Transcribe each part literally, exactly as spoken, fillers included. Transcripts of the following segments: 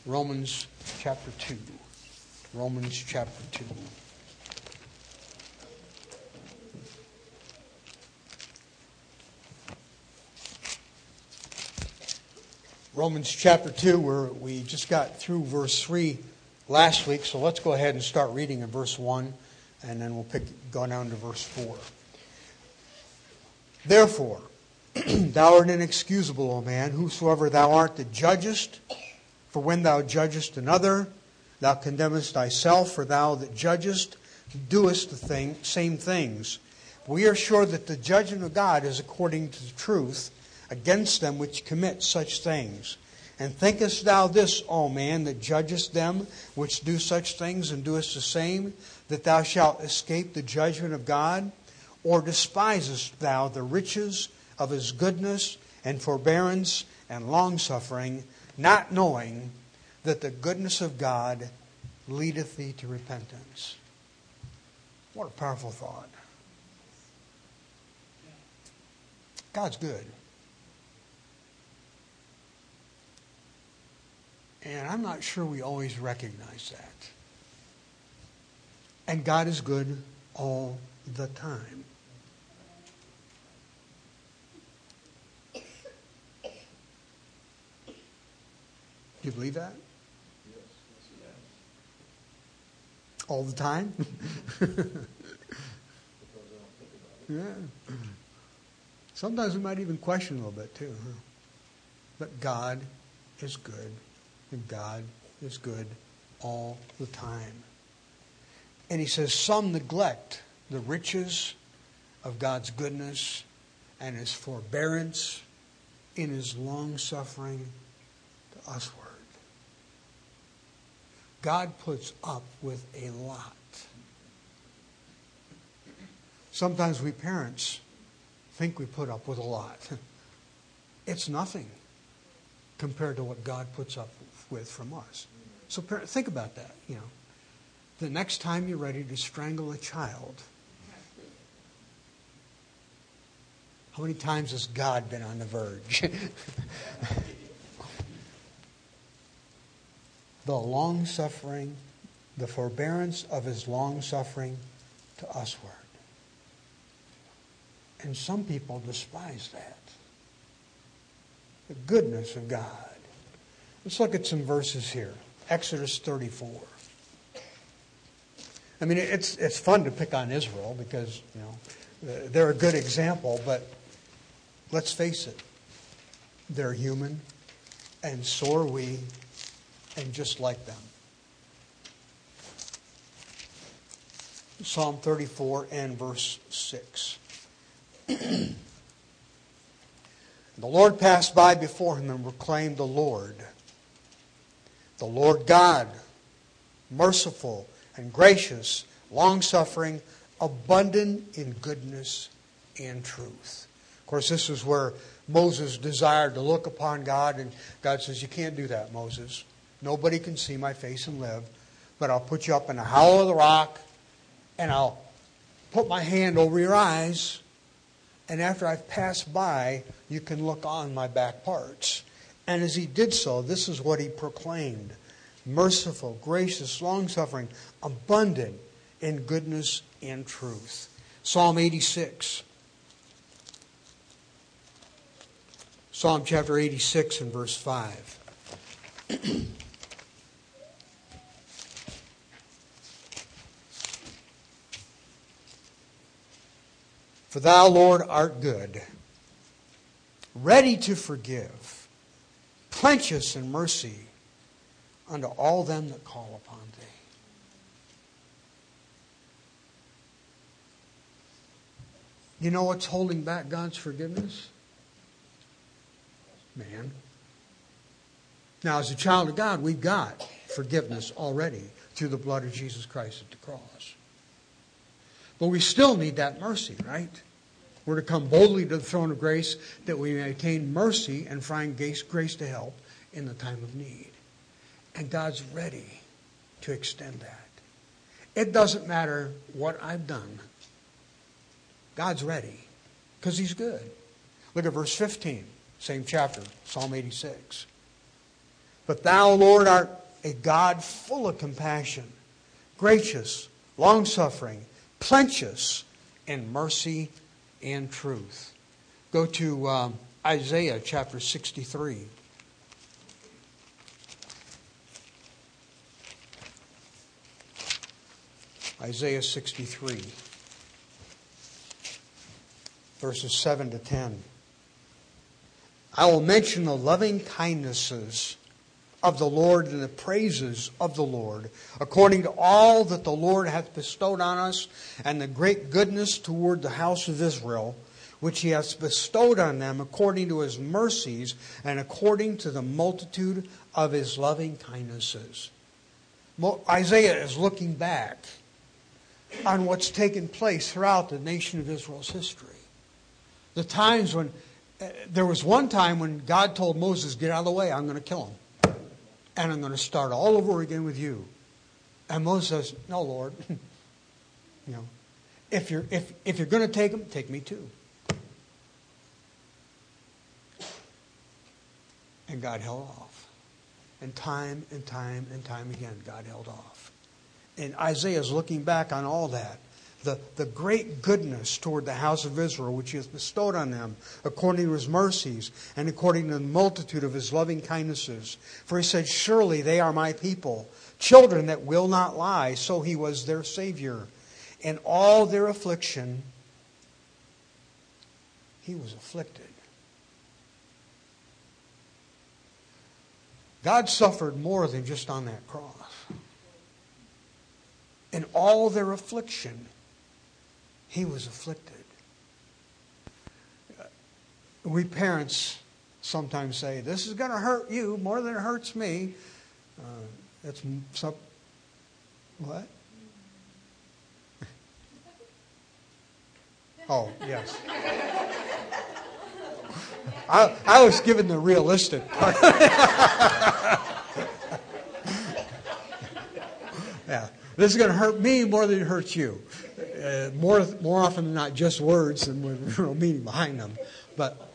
Romans chapter two. Romans chapter two. Romans chapter two, where we just got through verse three last week, so let's go ahead and start reading in verse one, and then we'll pick go down to verse four. Therefore, thou art inexcusable, O man, whosoever thou art that judgest, for when thou judgest another, thou condemnest thyself, for thou that judgest doest the thing, same things. We are sure that the judgment of God is according to the truth against them which commit such things. And thinkest thou this, O man, that judgest them which do such things and doest the same, that thou shalt escape the judgment of God? Or despisest thou the riches of his goodness and forbearance and longsuffering, not knowing that the goodness of God leadeth thee to repentance? What a powerful thought. God's good. And I'm not sure we always recognize that. And God is good all the time. Do you believe that? Yes, yes, yes. All the time? Yeah. Sometimes we might even question a little bit too. Huh? But God is good. And God is good all the time. And he says, some neglect the riches of God's goodness and his forbearance in his long-suffering to usward. God puts up with a lot. Sometimes we parents think we put up with a lot. It's nothing compared to what God puts up with from us. So think about that. You know, the next time you're ready to strangle a child, how many times has God been on the verge? The long-suffering, the forbearance of his long-suffering to usward. And some people despise that. The goodness of God. Let's look at some verses here. Exodus thirty-four. I mean, it's it's fun to pick on Israel because, you know, they're a good example, but let's face it. They're human, and so are we, and just like them. Psalm thirty-four and verse six. The Lord passed by before him and proclaimed, the Lord, the Lord God, merciful and gracious, long-suffering, abundant in goodness and truth. Of course, this is where Moses desired to look upon God, and God says, you can't do that, Moses. Nobody can see my face and live, but I'll put you up in the hollow of the rock, and I'll put my hand over your eyes, and after I've passed by, you can look on my back parts. And as he did so, this is what he proclaimed. Merciful, gracious, long-suffering, abundant in goodness and truth. Psalm eighty-six. Psalm chapter eighty-six and verse five. For thou, Lord, art good, ready to forgive, plenteous in mercy unto all them that call upon thee. You know what's holding back God's forgiveness? Man. Now, as a child of God, we've got forgiveness already through the blood of Jesus Christ at the cross. But we still need that mercy, right? We're to come boldly to the throne of grace that we may attain mercy and find grace to help in the time of need. And God's ready to extend that. It doesn't matter what I've done. God's ready because he's good. Look at verse fifteen, same chapter, Psalm eighty-six. But thou, Lord, art a God full of compassion, gracious, long-suffering, plenteous in mercy and truth. Go to um, Isaiah chapter sixty-three. Isaiah sixty-three, verses seven to ten. I will mention the loving kindnesses of the Lord and the praises of the Lord, according to all that the Lord hath bestowed on us, and the great goodness toward the house of Israel, which he hath bestowed on them according to his mercies and according to the multitude of his loving kindnesses. Isaiah is looking back on what's taken place throughout the nation of Israel's history. The times when, uh, there was one time when God told Moses, get out of the way, I'm going to kill him. And I'm going to start all over again with you. And Moses says, no, Lord. you know, if you're, if, if you're going to take him, take me too. And God held off. And time and time and time again, God held off. And Isaiah is looking back on all that. The, the great goodness toward the house of Israel, which he has bestowed on them, according to his mercies, and according to the multitude of his loving kindnesses. For he said, surely they are my people, children that will not lie. So he was their Savior. In all their affliction, he was afflicted. God suffered more than just on that cross. In all their affliction, he was afflicted. We parents sometimes say, this is going to hurt you more than it hurts me. Uh, it's some, what? Oh, yes. I, I was given the realistic part. Yeah, this is going to hurt me more than it hurts you. Uh, more, more often than not, just words and with real meaning behind them. But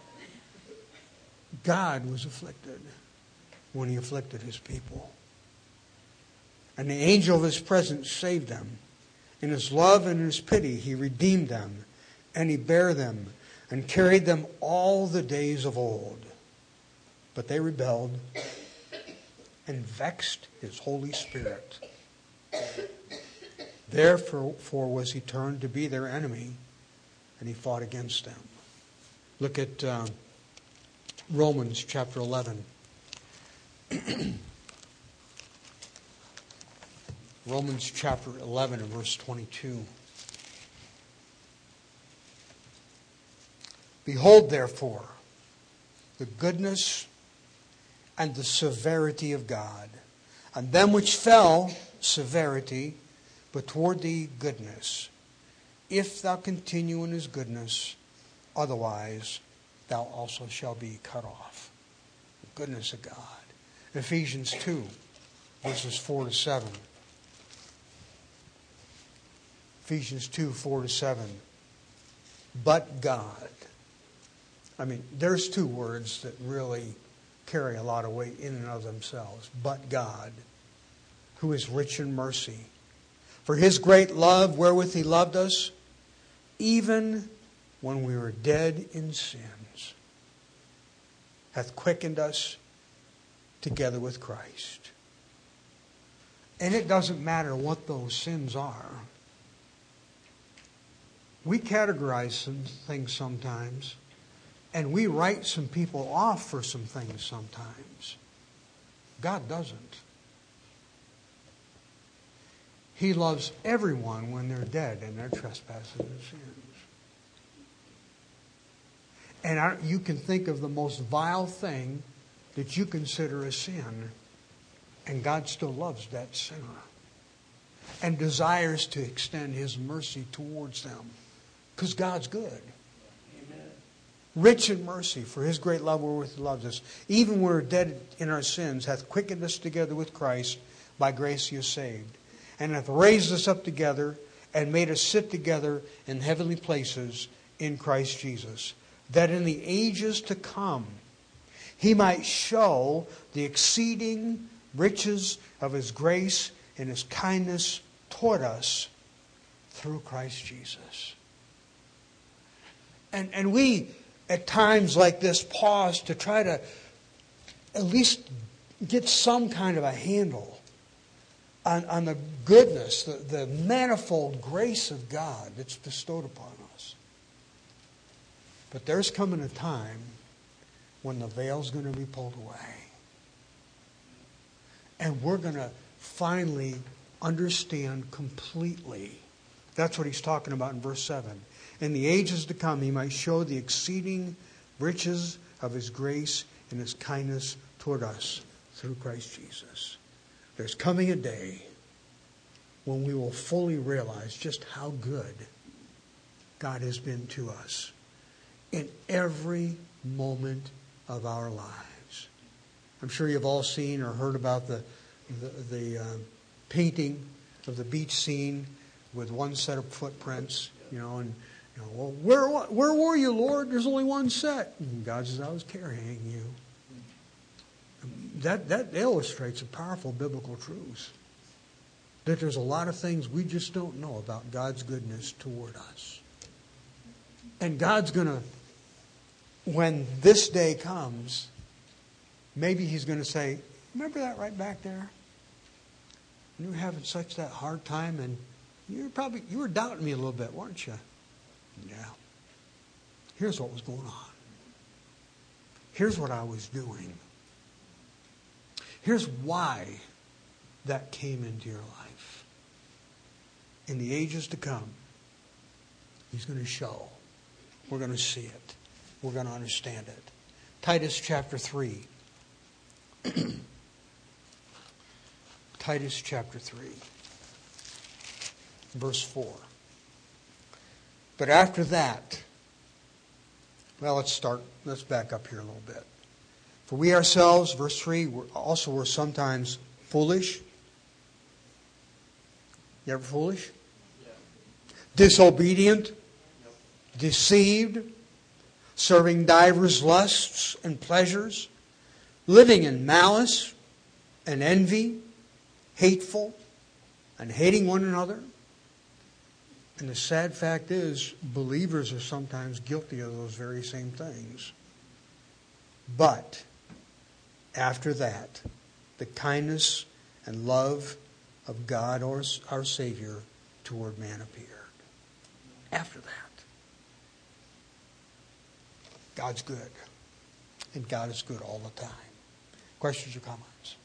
God was afflicted when he afflicted his people. And the angel of his presence saved them. In his love and in his pity, he redeemed them. And he bare them and carried them all the days of old. But they rebelled and vexed his Holy Spirit. Therefore was he turned to be their enemy, and he fought against them. Look at uh, Romans chapter eleven. Romans chapter eleven and verse twenty-two. Behold, therefore, the goodness and the severity of God. And them which fell, severity, but toward thee goodness. If thou continue in his goodness, otherwise thou also shalt be cut off. The goodness of God. Ephesians two, verses four to seven. Ephesians two, four to seven. But God. I mean, there's two words that really carry a lot of weight in and of themselves. But God, who is rich in mercy, for his great love wherewith he loved us, even when we were dead in sins, hath quickened us together with Christ. And it doesn't matter what those sins are. We categorize some things sometimes, and we write some people off for some things sometimes. God doesn't. He loves everyone when they're dead in their trespasses and sins. And I, you can think of the most vile thing that you consider a sin, and God still loves that sinner and desires to extend his mercy towards them because God's good. Amen. Rich in mercy for his great love wherewith he loves us. Even when we're dead in our sins, hath quickened us together with Christ. By grace he is saved. And hath raised us up together and made us sit together in heavenly places in Christ Jesus, that in the ages to come he might show the exceeding riches of His grace and His kindness toward us through Christ Jesus. And, and we, at times like this, pause to try to at least get some kind of a handle on, on the goodness, the, the manifold grace of God that's bestowed upon us. But there's coming a time when the veil's going to be pulled away. And we're going to finally understand completely. That's what he's talking about in verse seven. In the ages to come, He might show the exceeding riches of His grace and His kindness toward us through Christ Jesus. There's coming a day when we will fully realize just how good God has been to us in every moment of our lives. I'm sure you've all seen or heard about the the, the uh, painting of the beach scene with one set of footprints, you know, and you know, well, where where were you, Lord? There's only one set. And God says, I was carrying you. That that illustrates a powerful biblical truth. That there's a lot of things we just don't know about God's goodness toward us. And God's going to, when this day comes, maybe He's going to say, remember that right back there? You were having such that hard time, and you were probably you were doubting me a little bit, weren't you? Yeah. Here's what was going on. Here's what I was doing. Here's why that came into your life. In the ages to come, He's going to show. We're going to see it. We're going to understand it. Titus chapter three. Titus chapter three. Verse four. But after that, well, let's start, let's back up here a little bit. For we ourselves, verse three, we're also were sometimes foolish. You ever foolish? Yeah. Disobedient. Yep. Deceived. Serving divers lusts and pleasures. Living in malice and envy. Hateful. And hating one another. And the sad fact is, believers are sometimes guilty of those very same things. But after that, the kindness and love of God, our, our Savior, toward man appeared. After that, God's good. And God is good all the time. Questions or comments?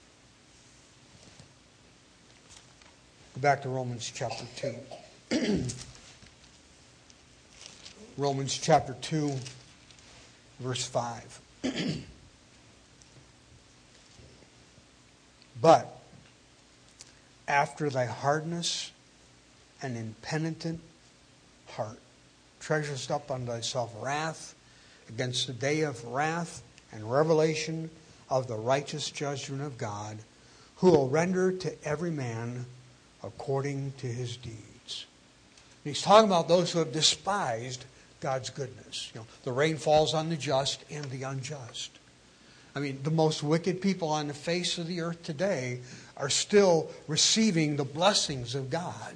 Go back to Romans chapter two. Romans chapter two, verse five. But after thy hardness and impenitent heart treasurest up unto thyself wrath against the day of wrath and revelation of the righteous judgment of God, who will render to every man according to his deeds. And he's talking about those who have despised God's goodness. You know, the rain falls on the just and the unjust. I mean, the most wicked people on the face of the earth today are still receiving the blessings of God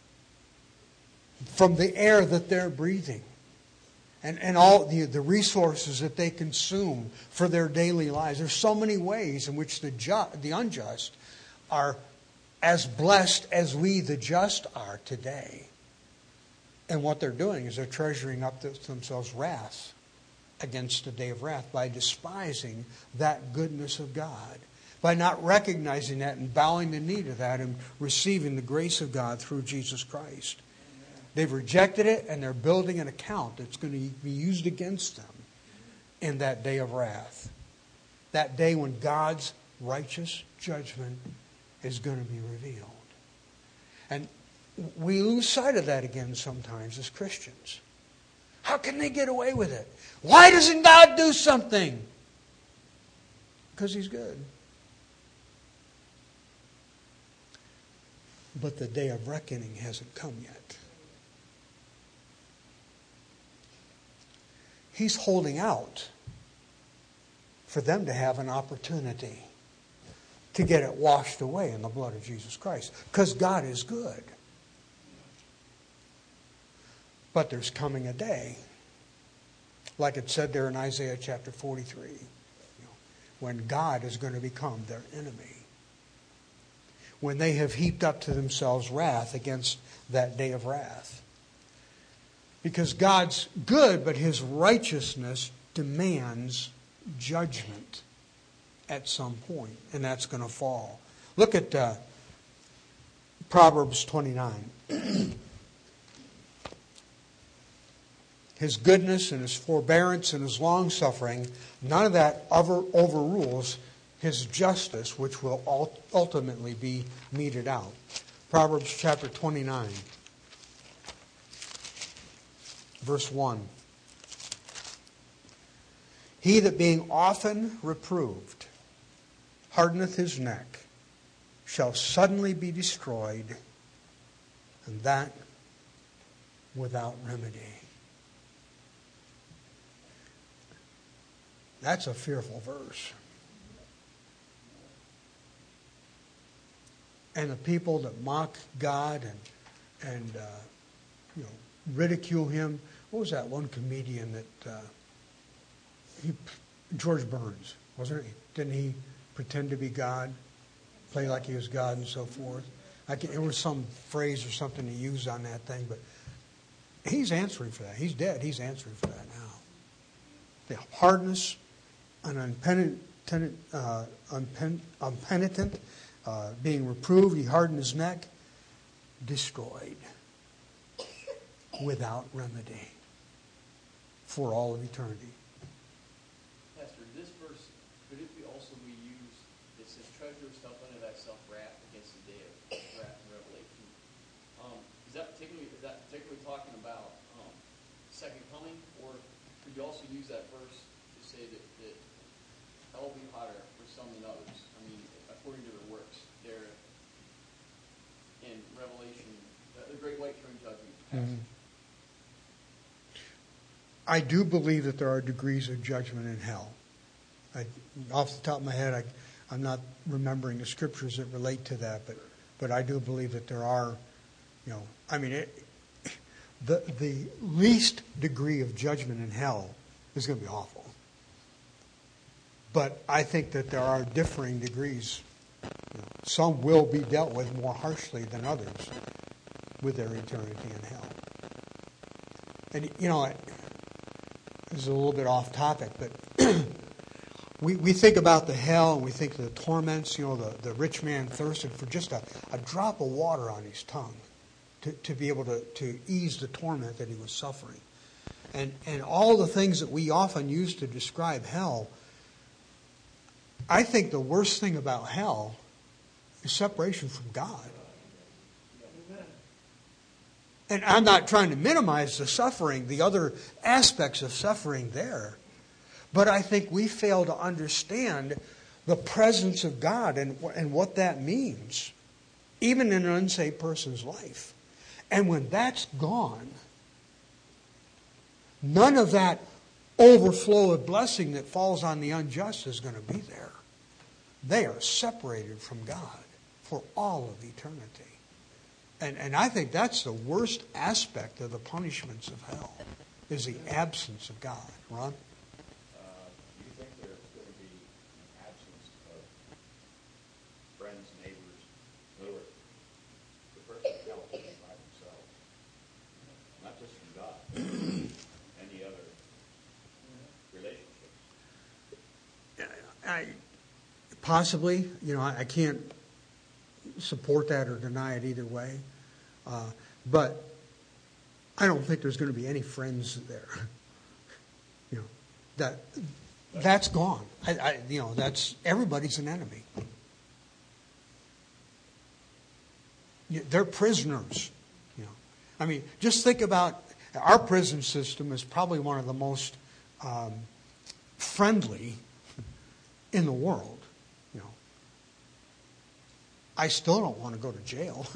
from the air that they're breathing and, and all the, the resources that they consume for their daily lives. There's so many ways in which the ju- the unjust are as blessed as we, the just, are today. And what they're doing is they're treasuring up to themselves wrath against the day of wrath by despising that goodness of God, by not recognizing that and bowing the knee to that and receiving the grace of God through Jesus Christ. Amen. They've rejected it, and they're building an account that's going to be used against them in that day of wrath. That day when God's righteous judgment is going to be revealed. And we lose sight of that again sometimes as Christians. How can they get away with it? Why doesn't God do something? Because He's good. But the day of reckoning hasn't come yet. He's holding out for them to have an opportunity to get it washed away in the blood of Jesus Christ. Because God is good. But there's coming a day, like it said there in Isaiah chapter forty-three, you know, when God is going to become their enemy. When they have heaped up to themselves wrath against that day of wrath. Because God's good, but His righteousness demands judgment at some point, and that's going to fall. Look at uh, Proverbs twenty-nine. His goodness and His forbearance and His long-suffering, none of that over, overrules His justice, which will ultimately be meted out. Proverbs chapter twenty-nine, verse one. He that being often reproved hardeneth his neck shall suddenly be destroyed, and that without remedy. That's a fearful verse. And the people that mock God and and uh, you know ridicule Him. What was that one comedian that uh, he George Burns, wasn't he? Didn't he pretend to be God, play like he was God, and so forth? I can, there was some phrase or something he used on that thing, but he's answering for that. He's dead. He's answering for that now. The hardness, an unpenitent, uh, unpen, unpenitent. Uh, being reproved, he hardened his neck, destroyed without remedy for all of eternity. Pastor, this verse, could it be also be used, it says, treasure yourself under thyself wrath against the day of wrath and revelation. Um, is that particularly is that particularly talking about um, second coming, or could you also use that verse to say that, that hell will be hotter for some than others? I mean, according to their works, they're in Revelation, the, the Great White Throne Judgment passage. Mm-hmm. I do believe that there are degrees of judgment in hell. I, off the top of my head, I, I'm not remembering the scriptures that relate to that, but but I do believe that there are, you know, I mean, it, the the least degree of judgment in hell is going to be awful. But I think that there are differing degrees. You know, some will be dealt with more harshly than others with their eternity in hell. And, you know, this is a little bit off topic, but we, we think about the hell and we think of the torments. You know, the, the rich man thirsted for just a, a drop of water on his tongue to, to be able to, to ease the torment that he was suffering. And, and all the things that we often use to describe hell, I think the worst thing about hell is separation from God. And I'm not trying to minimize the suffering, the other aspects of suffering there. But I think we fail to understand the presence of God and, and what that means, even in an unsaved person's life. And when that's gone, none of that overflow of blessing that falls on the unjust is going to be there. They are separated from God for all of eternity. And, and I think that's the worst aspect of the punishments of hell, is the absence of God. Ron? Uh, do you think there's going to be an absence of friends, neighbors? In other words, the person in hell will be by themselves, not just from God, but any other relationships. I, possibly. You know, I, I can't support that or deny it either way. Uh, but I don't think there's going to be any friends there. You know, that that's gone. I, I, you know, that's everybody's an enemy. You, they're prisoners. You know, I mean, just think about our prison system is probably one of the most um, friendly in the world. I still don't want to go to jail.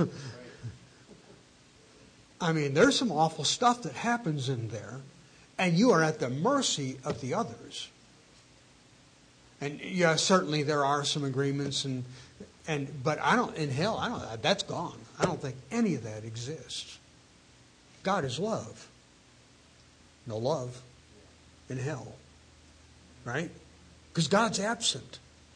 I mean, there's some awful stuff that happens in there, and you are at the mercy of the others. And yeah, certainly there are some agreements and And but I don't in hell. I don't. That's gone. I don't think any of that exists. God is love. No love in hell, right? Because God's absent.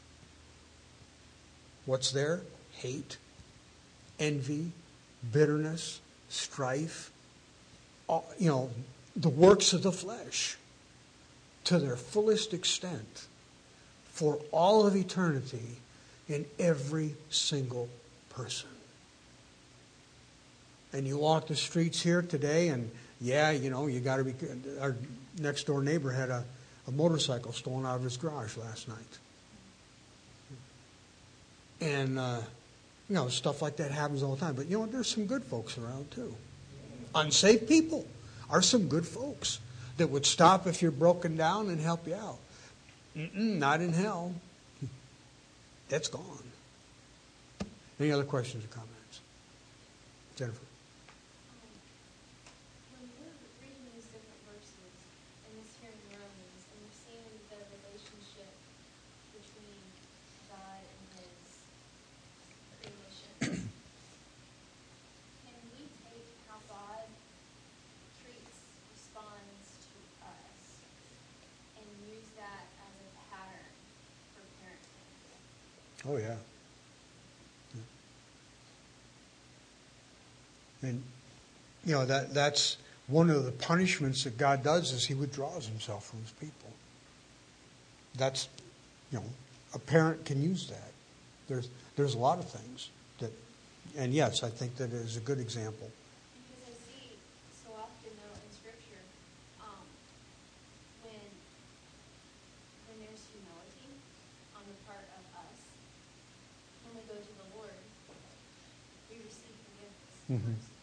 What's there? Hate, envy, bitterness, strife. All, you know, the works of the flesh to their fullest extent for all of eternity in every single person. And you walk the streets here today, and yeah, you know, you got to be. Our next door neighbor had a, a motorcycle stolen out of his garage last night, and uh, you know, stuff like that happens all the time. But you know, there's some good folks around too. Unsafe people are some good folks that would stop if you're broken down and help you out. Mm-mm, not in hell. That's gone. Any other questions or comments? Jennifer. When we're reading these different verses, and this here in Romans, and we're seeing the relationship between God and His creation, can we take how God treats, responds to us, and use that as a pattern for parenting? Oh yeah. And you know that that's one of the punishments that God does is He withdraws Himself from His people. That's, you know, a parent can use that. There's there's a lot of things that, and yes, I think that is a good example. Because I see so often, though, in Scripture, um, when when there's humility on the part of us, when we go to the Lord, we receive forgiveness Mm-hmm. first.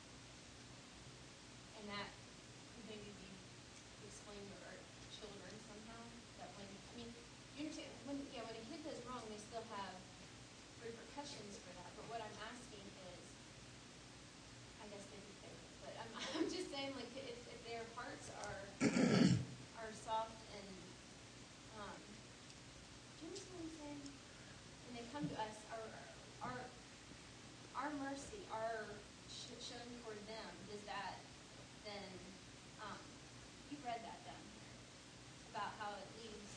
And that could maybe be explained to our children somehow. That when, I mean, you understand, when, yeah, when a kid does wrong, they still have repercussions for that. But what I'm asking is, I guess maybe they would, but I'm, I'm just saying, like, if, if their hearts are are soft and, um, do you understand what I'm saying? When they come to us, our our our mercy, our sh- shown toward them, does that then, um, you've read that down here, about how it leaves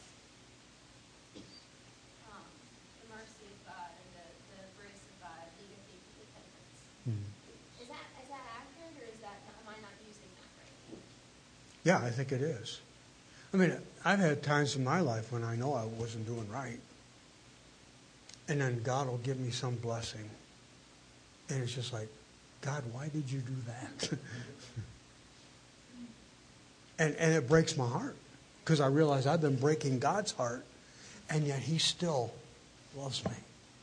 um, the mercy of God and the, the grace of God leading thee to repentance. Mm-hmm. Is that is that accurate, or is that, am I not using that right? Yeah, I think it is. I mean, I've had times in my life when I know I wasn't doing right, and then God will give me some blessing. And it's just like, God, why did you do that? and and it breaks my heart because I realize I've been breaking God's heart, and yet He still loves me.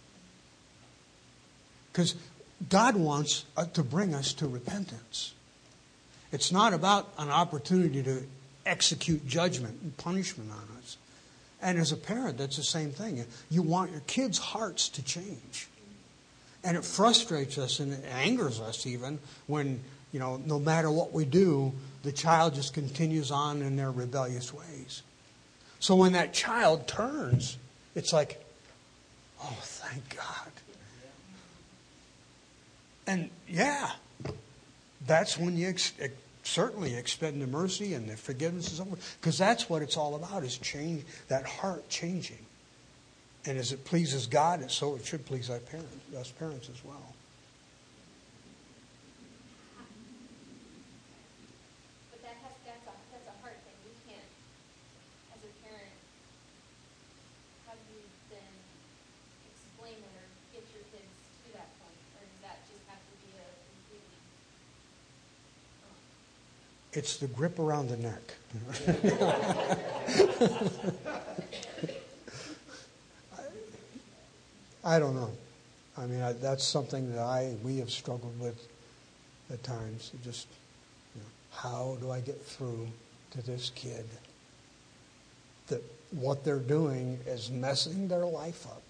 Because God wants uh, to bring us to repentance. It's not about an opportunity to execute judgment and punishment on us. And as a parent, that's the same thing. You want your kids' hearts to change. And it frustrates us and it angers us even when, you know, no matter what we do, the child just continues on in their rebellious ways. So when that child turns, it's like, oh, thank God. And yeah, that's when you ex- ex- certainly extend the mercy and the forgiveness and so forth. Because that's what it's all about, is change, that heart changing. And as it pleases God, so it should please our parents, us parents as well. But that has, that's a, that's a hard thing. You can't, as a parent, how do you then explain it or get your kids to that point? Or does that just have to be a completely... Um, It's the grip around the neck. I don't know. I mean, I, that's something that I we have struggled with at times. It just, you know, how do I get through to this kid that what they're doing is messing their life up?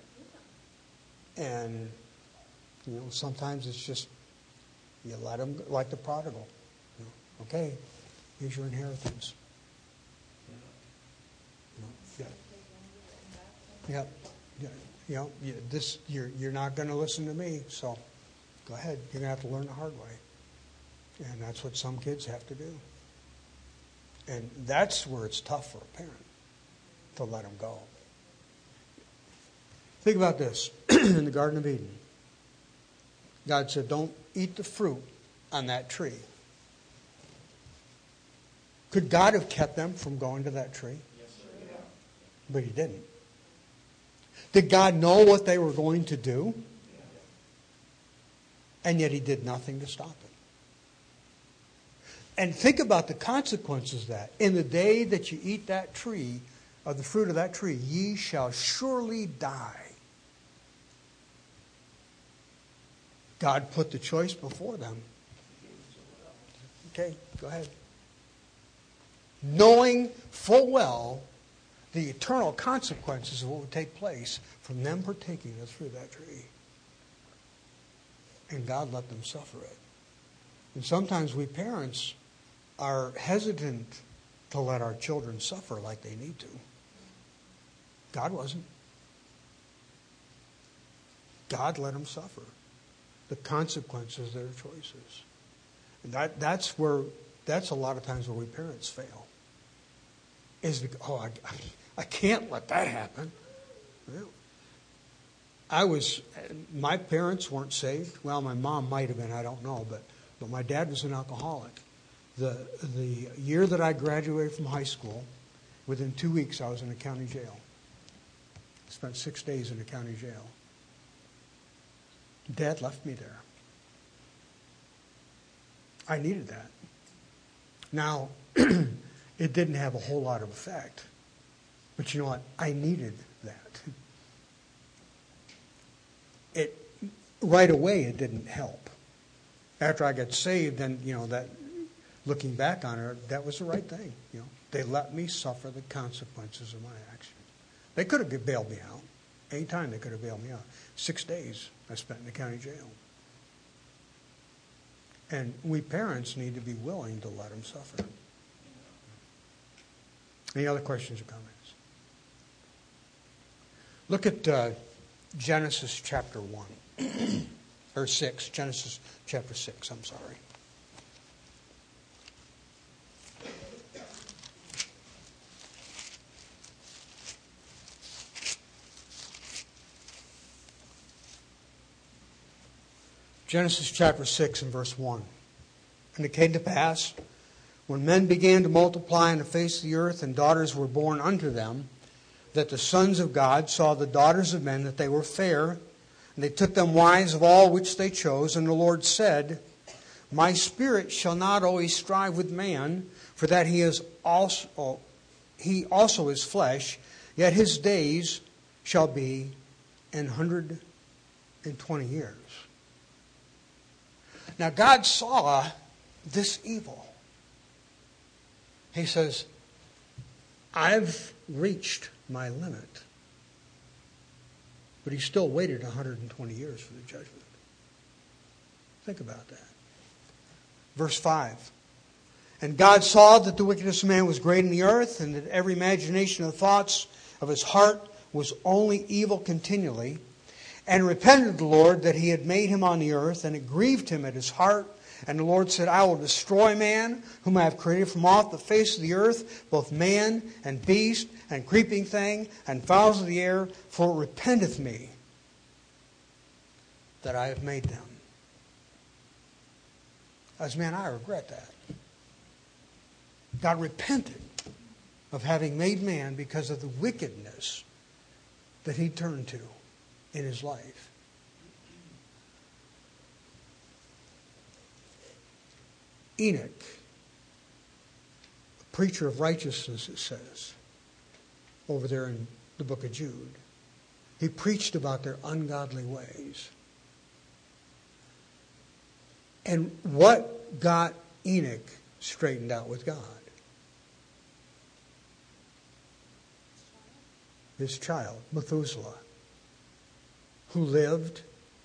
And, you know, sometimes it's just, you let them, like the prodigal. You know, okay, here's your inheritance. You know, yeah. Yeah. Yeah. you know, you, this you're you're not going to listen to me, so go ahead. You're going to have to learn the hard way. And that's what some kids have to do. And that's where it's tough for a parent to let them go. Think about this. In the Garden of Eden, God said, don't eat the fruit on that tree. Could God have kept them from going to that tree? Yes, sir. Yeah. But he didn't. Did God know what they were going to do? And yet he did nothing to stop it. And think about the consequences of that. In the day that you eat that tree, of the fruit of that tree, ye shall surely die. God put the choice before them. Okay, go ahead. Knowing full well the eternal consequences of what would take place from them partaking of the fruit of that tree. And God let them suffer it. And sometimes we parents are hesitant to let our children suffer like they need to. God wasn't. God let them suffer the consequences of their choices. And that, that's where, that's a lot of times where we parents fail. Is because, oh, I, I can't let that happen. I was, my parents weren't saved. Well, my mom might have been, I don't know, but, but my dad was an alcoholic. The, the year that I graduated from high school, within two weeks I was in a county jail. I spent six days in a county jail. Dad left me there. I needed that. Now, it didn't have a whole lot of effect. But you know what? I needed that. It right away it didn't help. After I got saved, then you know that looking back on it, that was the right thing. You know, they let me suffer the consequences of my actions. They could have bailed me out. Anytime they could have bailed me out. Six days I spent in the county jail. And we parents need to be willing to let them suffer. Any other questions or comments? Look at uh, Genesis chapter one. Or six. Genesis chapter six, I'm sorry. Genesis chapter six and verse one. And it came to pass, when men began to multiply on the face of the earth, and daughters were born unto them, that the sons of God saw the daughters of men, that they were fair, and they took them wives of all which they chose. And the Lord said, my spirit shall not always strive with man, for that he is also he also is flesh, yet his days shall be an hundred and twenty years. Now God saw this evil. He says, I've reached my limit. But he still waited one hundred twenty years for the judgment. Think about that. Verse five. And God saw that the wickedness of man was great in the earth, and that every imagination of the thoughts of his heart was only evil continually. And repented the Lord that he had made him on the earth, and it grieved him at his heart. And the Lord said, I will destroy man, whom I have created from off the face of the earth, both man and beast, and creeping thing, and fowls of the air, for it repenteth me that I have made them. As man, I regret that. God repented of having made man because of the wickedness that he turned to in his life. Enoch, a preacher of righteousness, it says, over there in the book of Jude. He preached about their ungodly ways. And what got Enoch straightened out with God? His child, Methuselah, who lived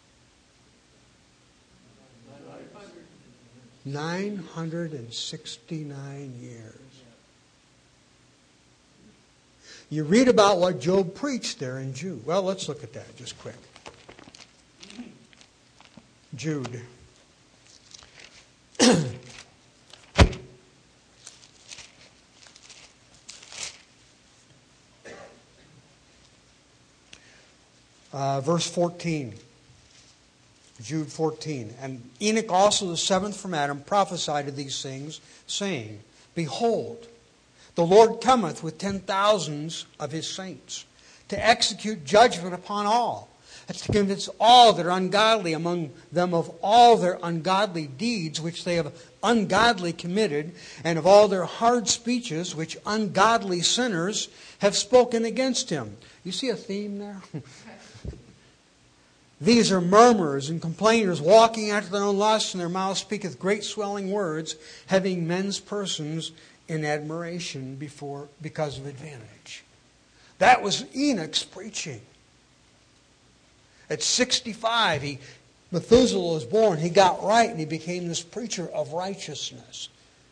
nine hundred sixty-nine years. You read about what Job preached there in Jude. Well, let's look at that just quick. Jude. uh, verse fourteen. Jude fourteen. And Enoch also, the seventh from Adam, prophesied of these things, saying, Behold, the Lord cometh with ten thousands of his saints, to execute judgment upon all, and to convince all that are ungodly among them of all their ungodly deeds which they have ungodly committed, and of all their hard speeches which ungodly sinners have spoken against him. You see a theme there? These are murmurers and complainers, walking after their own lusts, and their mouth speaketh great swelling words, having men's persons in admiration before because of advantage. That was Enoch's preaching. At sixty-five, he, Methuselah was born. He got right, and he became this preacher of righteousness.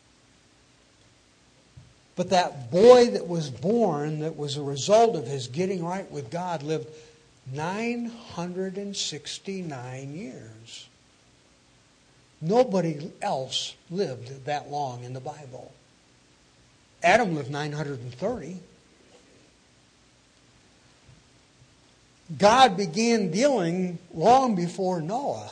But that boy that was born, that was a result of his getting right with God, lived nine hundred sixty-nine years. Nobody else lived that long in the Bible. Adam lived nine hundred thirty. God began dealing long before Noah.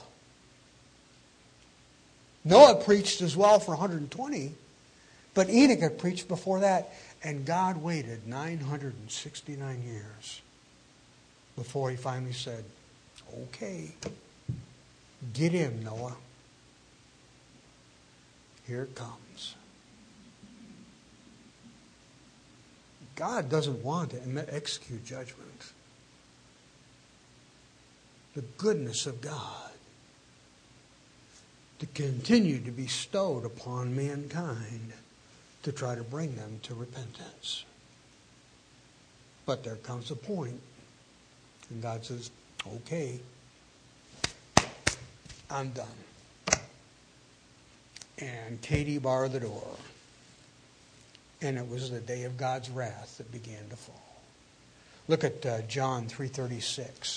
Noah preached as well for one hundred twenty, but Enoch had preached before that, and God waited nine hundred sixty-nine years before he finally said, okay, get in, Noah. Here it comes. God doesn't want to execute judgment. The goodness of God to continue to be bestowed upon mankind to try to bring them to repentance. But there comes a point, and God says, okay, I'm done. And Katie barred the door. And it was the day of God's wrath that began to fall. Look at uh, John three thirty-six.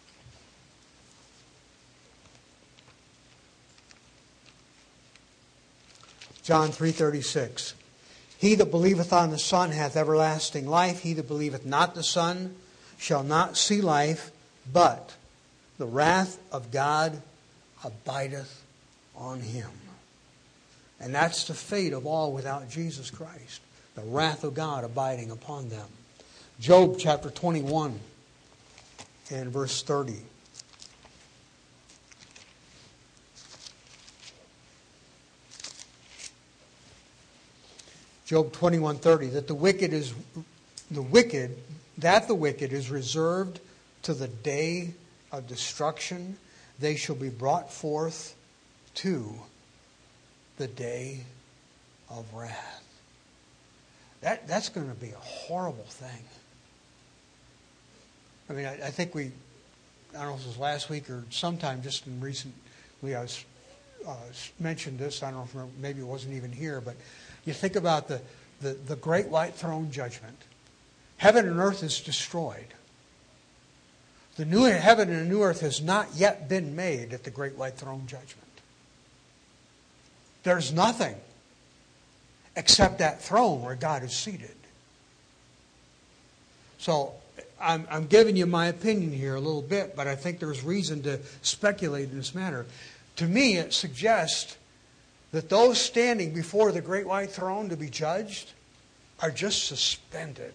John three thirty-six. He that believeth on the Son hath everlasting life. He that believeth not the Son shall not see life, but the wrath of God abideth on him. And that's the fate of all without Jesus Christ. The wrath of God abiding upon them. Job chapter twenty-one and verse thirty. Job twenty-one thirty, that the wicked is the wicked, that the wicked is reserved to the day of destruction. They shall be brought forth to the day of wrath. That that's going to be a horrible thing. I mean, I, I think we, I don't know if it was last week or sometime just in recently I was uh, mentioned this. I don't know if maybe it wasn't even here, but you think about the, the, the great white throne judgment. Heaven and earth is destroyed. The new heaven and the new earth has not yet been made at the great white throne judgment. There's nothing except that throne where God is seated. So I'm, I'm giving you my opinion here a little bit, but I think there's reason to speculate in this matter. To me, it suggests that those standing before the great white throne to be judged are just suspended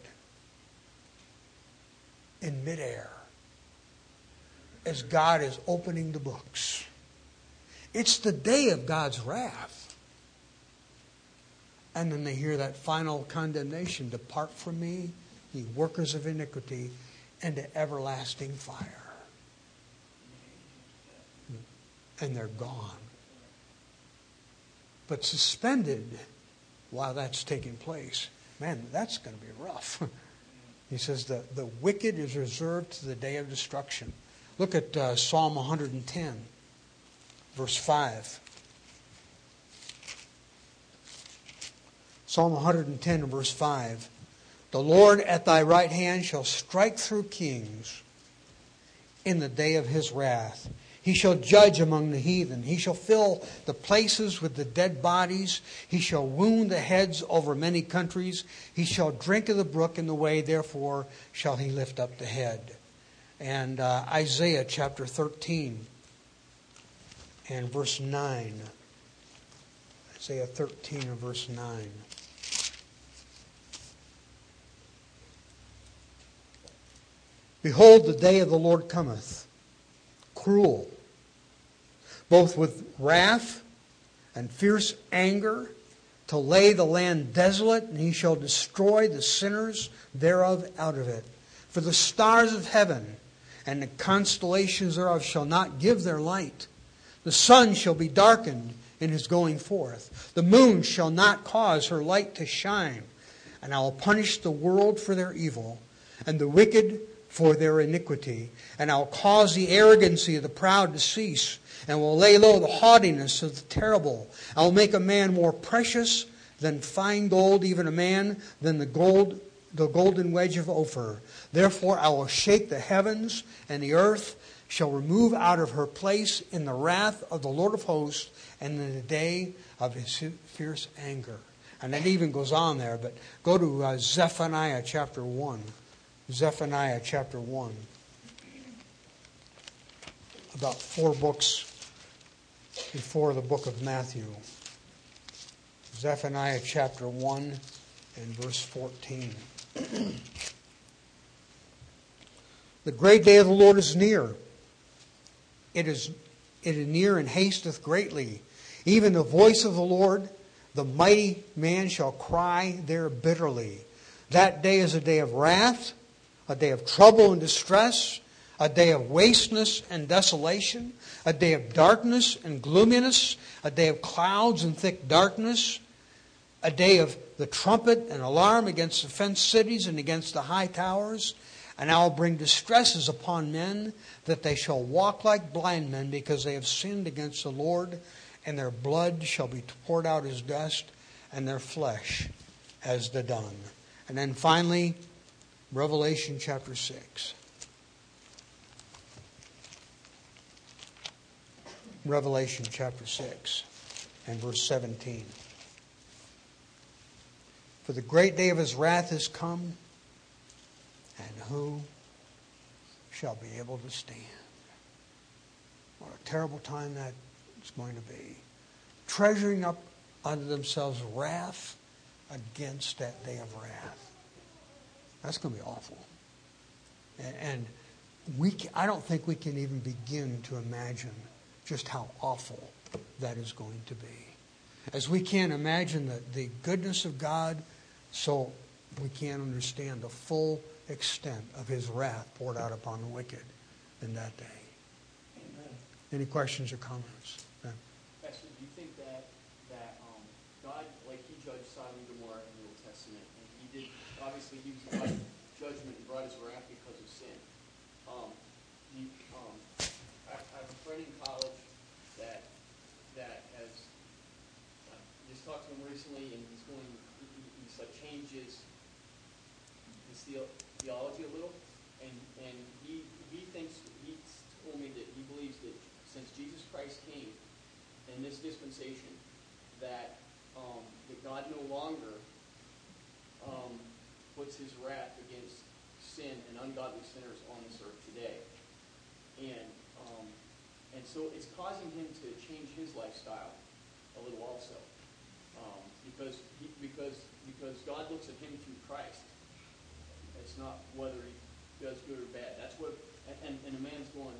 in midair as God is opening the books. It's the day of God's wrath. And then they hear that final condemnation, depart from me, ye workers of iniquity, into everlasting fire. And they're gone. But suspended while that's taking place, man, that's going to be rough. He says the, the wicked is reserved to the day of destruction. Look at uh, Psalm one hundred ten, verse five. Psalm one hundred ten, verse five. The Lord at thy right hand shall strike through kings in the day of his wrath. He shall judge among the heathen. He shall fill the places with the dead bodies. He shall wound the heads over many countries. He shall drink of the brook in the way, therefore shall he lift up the head. And uh, Isaiah chapter thirteen and verse nine. Isaiah thirteen and verse nine. Behold, the day of the Lord cometh, cruel, both with wrath and fierce anger, to lay the land desolate, and he shall destroy the sinners thereof out of it. For the stars of heaven and the constellations thereof shall not give their light. The sun shall be darkened in his going forth. The moon shall not cause her light to shine. And I will punish the world for their evil, and the wicked for their iniquity. And I will cause the arrogancy of the proud to cease, and will lay low the haughtiness of the terrible. I will make a man more precious than fine gold, even a man than the gold, the golden wedge of Ophir. Therefore I will shake the heavens, and the earth shall remove out of her place in the wrath of the Lord of hosts, and in the day of his fierce anger. And it even goes on there, but go to uh, Zephaniah chapter one. Zephaniah chapter one. About four books before the book of Matthew. Zephaniah chapter one and verse fourteen. The great day of the Lord is near. It is, it is near and hasteth greatly. Even the voice of the Lord, the mighty man shall cry there bitterly. That day is a day of wrath, a day of trouble and distress, a day of wasteness and desolation, a day of darkness and gloominess, a day of clouds and thick darkness, a day of the trumpet and alarm against the fenced cities and against the high towers. And I will bring distresses upon men, that they shall walk like blind men, because they have sinned against the Lord, and their blood shall be poured out as dust, and their flesh as the dung. And then finally, Revelation chapter six. Revelation chapter six and verse seventeen. For the great day of his wrath is come, and who shall be able to stand? What a terrible time that is going to be. Treasuring up unto themselves wrath against that day of wrath. That's going to be awful. And, and we, I don't think we can even begin to imagine just how awful that is going to be. As we can't imagine the, the goodness of God, so we can't understand the full extent of his wrath poured out upon the wicked in that day. Amen. Any questions or comments? Ben? Pastor, do you think that that um, God, like he judged Sodom and Gomorrah in the Old Testament, and he did obviously he was brought judgment and brought his wrath because of sin. Um, he, um, I, I have a friend in college that that has uh, just talked to him recently, and he's going he, he's like changes his theo- theology a little, and and he he thinks he told me that he believes that since Jesus Christ came in this dispensation, that um, that God no longer um, puts his wrath against sin and ungodly sinners on this earth today, and um, and so it's causing him to change his lifestyle a little also, um, because he, because because God looks at him through Christ. It's not whether he does good or bad. That's what, and, and a man's going,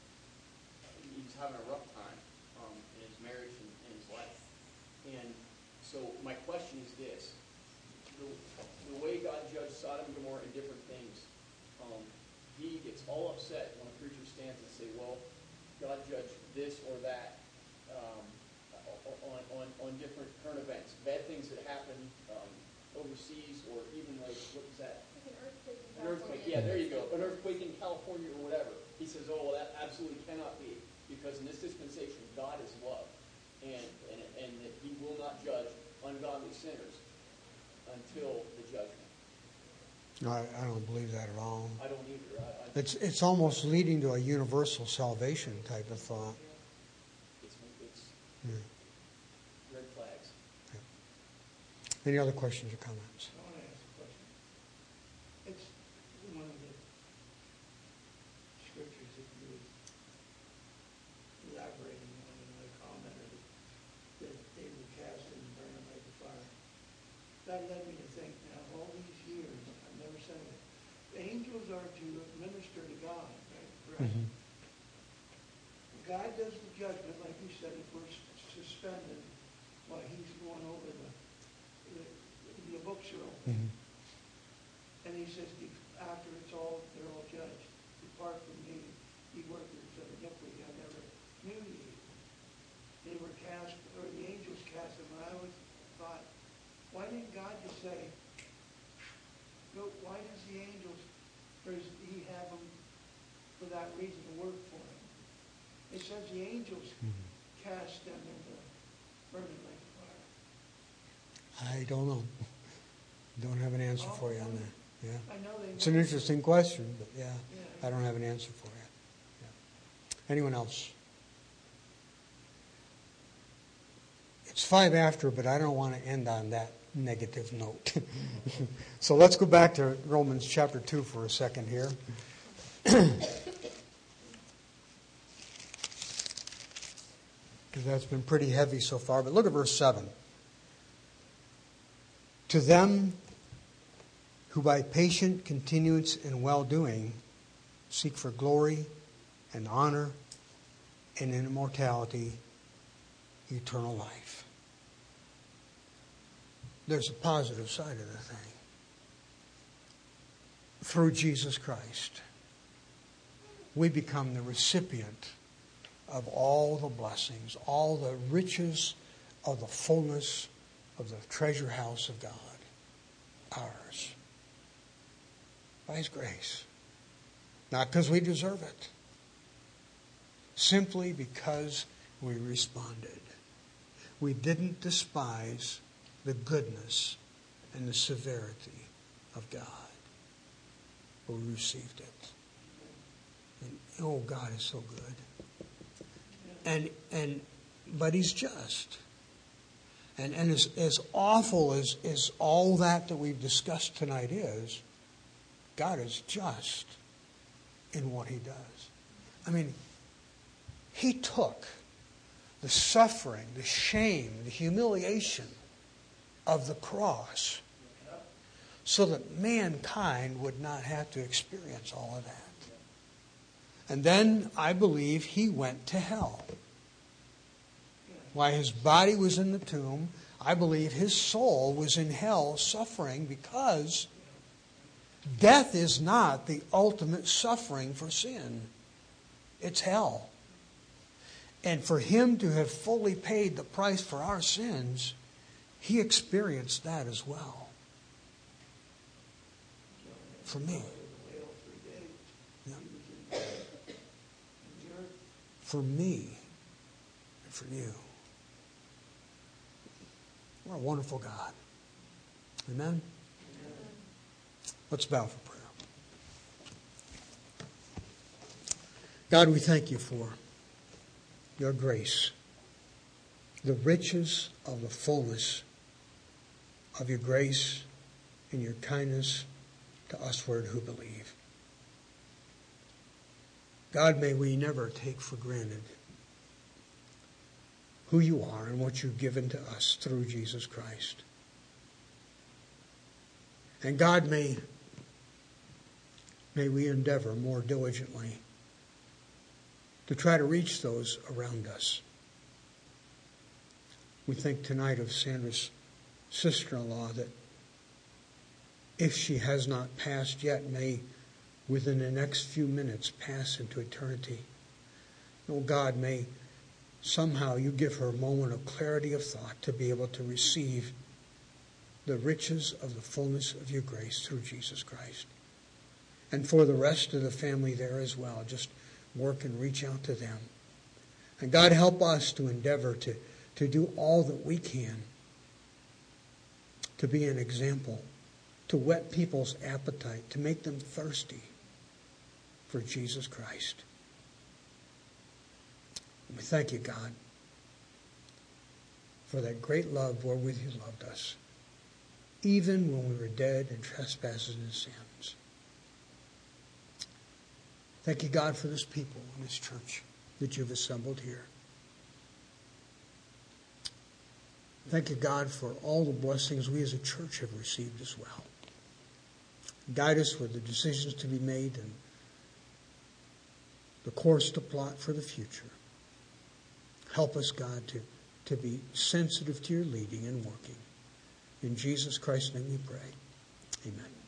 he's having a rough time um, in his marriage and in his life. And so my question is this. The, the way God judged Sodom and Gomorrah in different things, um, he gets all upset when a preacher stands and say, well, God judged this or that um, on, on, on different current events, bad things that happen um, overseas, or even like, what was that? Like an earthquake in An earthquake, California. yeah, there you go. An earthquake in California or whatever. He says, oh, well, that absolutely cannot be, because in this dispensation, God is love, and, and, and that he will not judge ungodly sinners until the judgment. No, I, I don't believe that at all. I don't either. I, I, It's it's almost leading to a universal salvation type of thought. it's it's Yeah. red flags. Any other questions or comments? I want to ask a question. It's one of the scriptures that you was elaborating on in the comment that, that they were cast in the burning lake of fire. That led me to think now, all these years, I've never said it, the angels are to minister to God, right? Correct? Mhm. God does the judgment, like you said, if we're sus- suspended while he's going over the, the, the books are open. Mhm. And he says, after it's all, they're all judged, depart from me, ye workers of iniquity, I never knew ye. They were cast, or the angels cast them, and I always thought, why didn't God just say, no, why does the angels, or does he have them for that reason to work for him? It says the angels Mhm. cast them into burning lake of fire. I don't know. Don't have an answer for you on that. Yeah. I know they. It's an interesting question, but yeah, Yeah. I don't have an answer for you. Yeah. Anyone else? It's five after, but I don't want to end on that negative note. So let's go back to Romans chapter two for a second here. Because that's been pretty heavy so far. But look at verse seven. To them who by patient continuance in well-doing seek for glory and honor and in immortality, eternal life. There's a positive side of the thing. Through Jesus Christ, we become the recipient of all the blessings, all the riches of the fullness of the treasure house of God, ours, by His grace. Not because we deserve it, simply because we responded. We didn't despise the goodness and the severity of God, but we received it. And oh, God is so good. And and but He's just. And and as, as awful as, as all that that we've discussed tonight is, God is just in what He does. I mean, He took the suffering, the shame, the humiliation of the cross so that mankind would not have to experience all of that. And then I believe He went to hell. While His body was in the tomb, I believe His soul was in hell suffering, because death is not the ultimate suffering for sin. It's hell. And for Him to have fully paid the price for our sins, He experienced that as well. For me. Yeah. For me. And for you. What a wonderful God. Amen? Amen. Let's bow for prayer. God, we thank You for Your grace, the riches of the fullness of Your grace and Your kindness to usward who believe. God, may we never take for granted who You are and what You've given to us through Jesus Christ. And God, may, may we endeavor more diligently to try to reach those around us. We think tonight of Sandra's sister-in-law, that if she has not passed yet, may within the next few minutes pass into eternity. Oh God, may somehow You give her a moment of clarity of thought to be able to receive the riches of the fullness of Your grace through Jesus Christ. And for the rest of the family there as well, just work and reach out to them. And God, help us to endeavor to, to do all that we can to be an example to whet people's appetite, to make them thirsty for Jesus Christ. And we thank you, God, for that great love wherewith you loved us, even when we were dead in trespasses and sins. Thank you, God, for this people in this church that you've assembled here. Thank you, God, for all the blessings we as a church have received as well. Guide us with the decisions to be made and the course to plot for the future. Help us, God, to, to be sensitive to your leading and working. In Jesus Christ's name we pray. Amen.